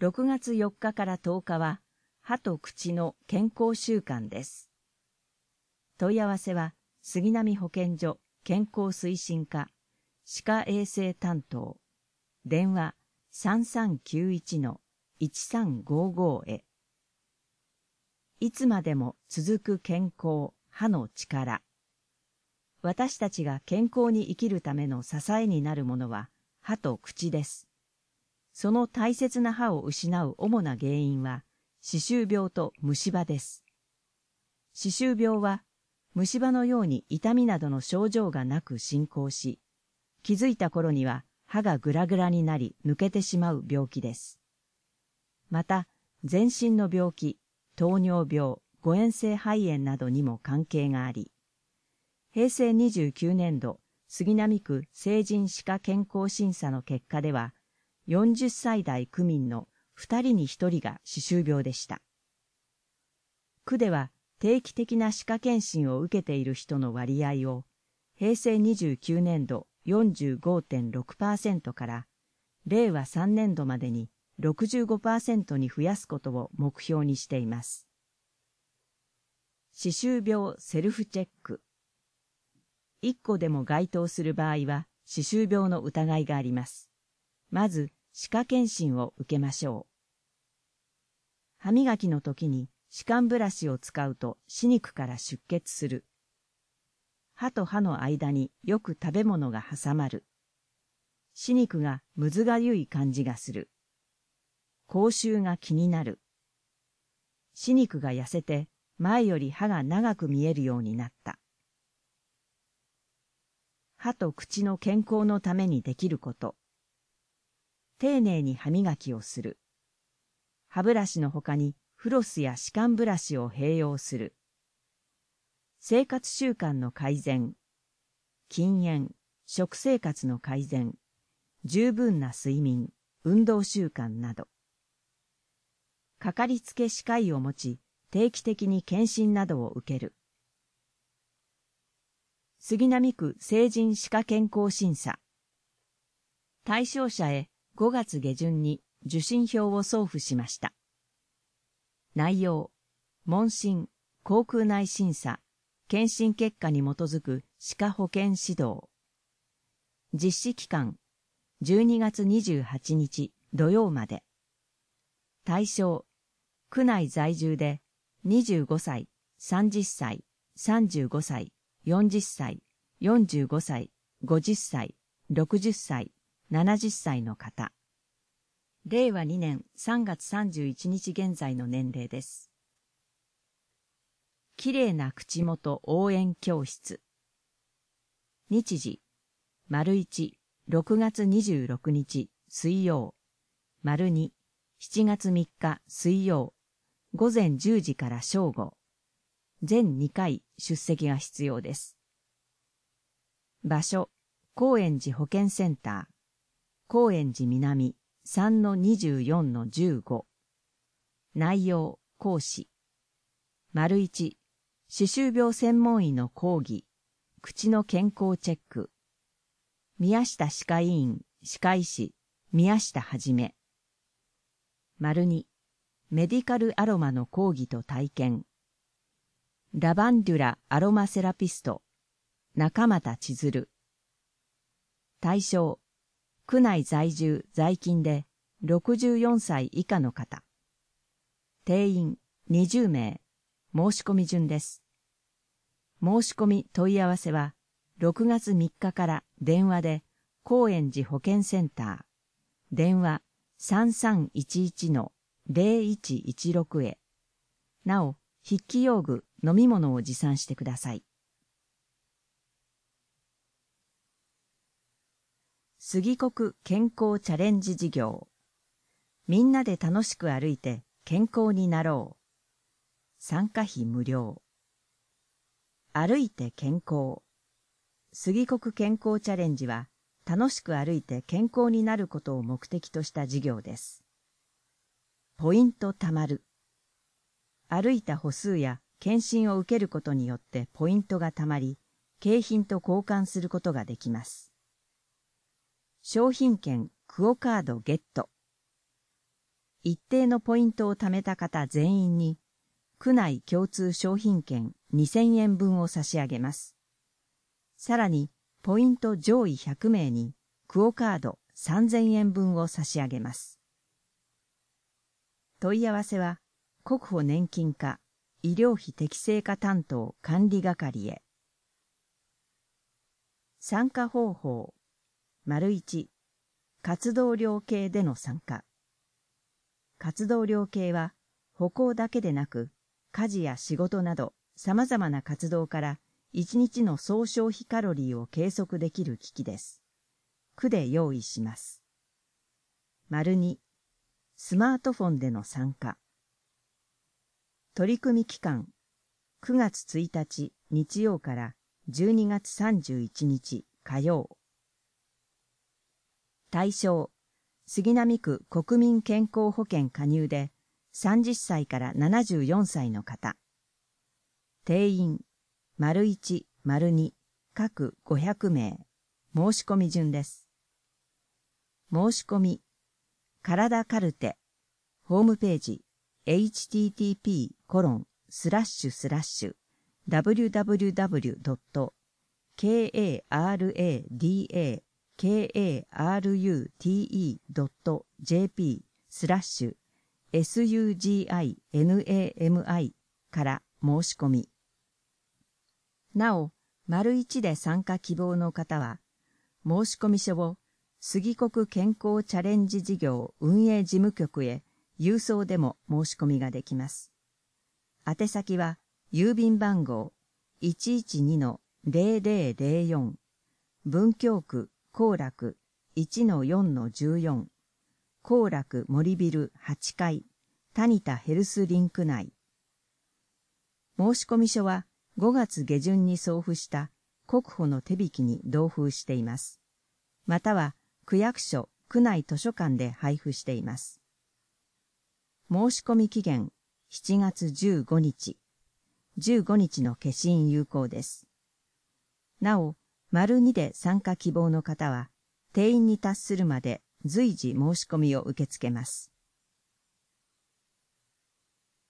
6月4日から10日は歯と口の健康週間です。問い合わせは杉並保健所健康推進課歯科衛生担当電話 3391-1355 へ。いつまでも続く健康歯の力。私たちが健康に生きるための支えになるものは歯と口です。その大切な歯を失う主な原因は歯周病と虫歯です。歯周病は虫歯のように痛みなどの症状がなく進行し、気づいた頃には歯がグラグラになり抜けてしまう病気です。また、全身の病気、糖尿病、誤嚥性肺炎などにも関係があり、平成29年度杉並区成人歯科健康審査の結果では、40歳代区民の2人に1人が歯周病でした。区では定期的な歯科検診を受けている人の割合を、平成29年度 45.6% から令和3年度までに 65% に増やすことを目標にしています。歯周病セルフチェック。1個でも該当する場合は歯周病の疑いがあります。まず歯科検診を受けましょう。歯磨きの時に歯間ブラシを使うと歯肉から出血する。歯と歯の間によく食べ物が挟まる。歯肉がむずがゆい感じがする。口臭が気になる。歯肉が痩せて前より歯が長く見えるようになった。歯と口の健康のためにできること。丁寧に歯磨きをする。歯ブラシのほかにフロスや歯間ブラシを併用する。生活習慣の改善。禁煙、食生活の改善、十分な睡眠、運動習慣など。かかりつけ歯科医を持ち、定期的に検診などを受ける。杉並区成人歯科健康審査。対象者へ5月下旬に受診票を送付しました。内容、問診、口腔内審査、検診結果に基づく歯科保健指導。実施期間、12月28日土曜まで。対象、区内在住で25歳、30歳、35歳、40歳、45歳、50歳、60歳、70歳の方。令和2年3月31日現在の年齢です。きれいな口元応援教室。日時、1、6月26日水曜、2、7月3日水曜、午前10時から正午。全2回出席が必要です。場所、高円寺保健センター、高円寺南 3-24-15。内容、講師。1、歯周病専門医の講義、口の健康チェック。宮下歯科医院、歯科医師、宮下はじめ。2、メディカルアロマの講義と体験。ラバンデュラアロマセラピスト、中俣千鶴。対象、区内在住在勤で64歳以下の方。定員20名、申し込み順です。申し込み問い合わせは6月3日から電話で高円寺保健センター、電話 3311-0116 へ。なお、筆記用具、飲み物を持参してください。杉国健康チャレンジ事業。みんなで楽しく歩いて健康になろう。参加費無料。歩いて健康。杉国健康チャレンジは楽しく歩いて健康になることを目的とした事業です。ポイント貯まる。歩いた歩数や検診を受けることによってポイントが貯まり、景品と交換することができます。商品券クオカードゲット。 一定のポイントを貯めた方全員に、区内共通商品券2000円分を差し上げます。さらに、ポイント上位100名に、クオカード3000円分を差し上げます。問い合わせは、国保年金課医療費適正化担当管理係へ。参加方法 ① 活動量計での参加。活動量計は歩行だけでなく家事や仕事など様々な活動から1日の総消費カロリーを計測できる機器です。区で用意します。2、スマートフォンでの参加。取り組み期間9月1日日曜から12月31日火曜。対象、杉並区国民健康保険加入で30歳から74歳の方。定員、①、②、各500名。申し込み順です。申し込み、体カルテ、ホームページ、http://www.karadate.jp/suginami から申し込み。なお、①で参加希望の方は、申込書を杉国健康チャレンジ事業運営事務局へ郵送でも申し込みができます。宛先は郵便番号 112-0004 文京区後楽 1-4-14 後楽森ビル8階タニタヘルスリンク内。申込書は5月下旬に送付した国保の手引きに同封しています。または区役所、区内図書館で配布しています。申し込み期限7月15日。15日の消印有効です。なお、②で参加希望の方は、定員に達するまで随時申し込みを受け付けます。